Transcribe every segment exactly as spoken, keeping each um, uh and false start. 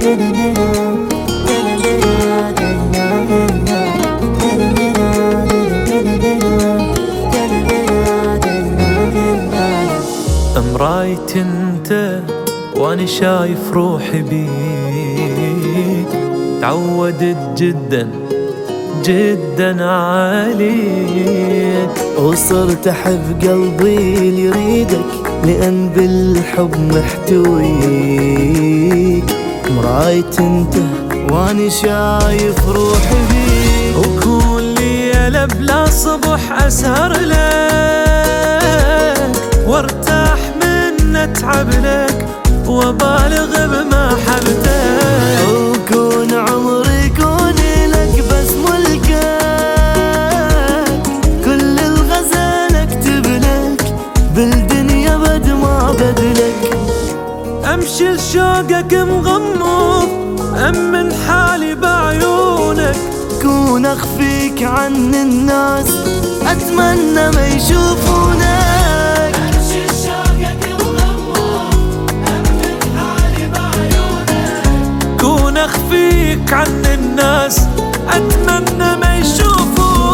مرايت انت واني شايف روحي بيك، تعودت جدا جدا عليك، وصرت احب قلبي اللي يريدك لان بالحب محتويك. مرايت انت واني شايف روحي بيك، وكل ليلة بلا صبح اسهر لك وارتاح من اتعب لك وابالغ بمحبتك، وكون عمري يكون لك بس ملكك، كل الغزال اكتب لك بالدنيا بد ما بدلك. امشي لشوقك مغمض امن حالي بعيونك، كون اخفيك عن الناس اتمنى ما يشوفونك. امشي لشوقك مغمض امن حالي بعيونك، كون اخفيك عن الناس اتمنى ما يشوفونك.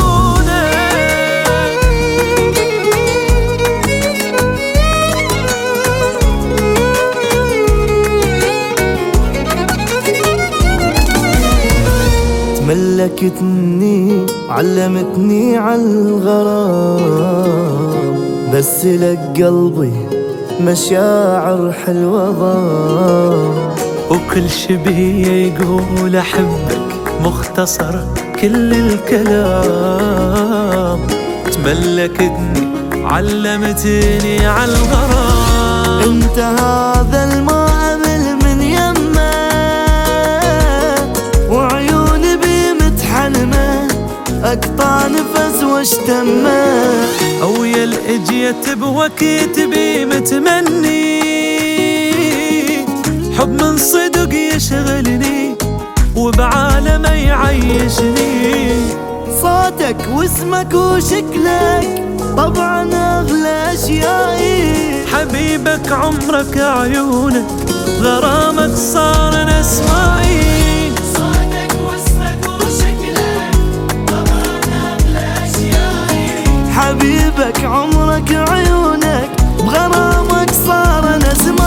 ملكتني علمتني عالغرام، بس لك قلبي مشاعر حلوة ضام، وكل شبيه يقول احبك مختصر كل الكلام. تملكتني علمتني عالغرام، انت هذا الماء امل من يمه وعيوني بمتحلمه اقطع نفس واشتمه، او يا الاجيت بوقت بي متمني حب من صدق يشغلني وبعالمه يعيشني. صوتك واسمك وشكلك طبعا اغلى اشيائي، حبيبك عمرك عيونك غرامك صار نسمائي. صوتك واسمك وشكلك طبعا اغلى اشيائي، حبيبك عمرك عيونك بغرامك صار نسمائي.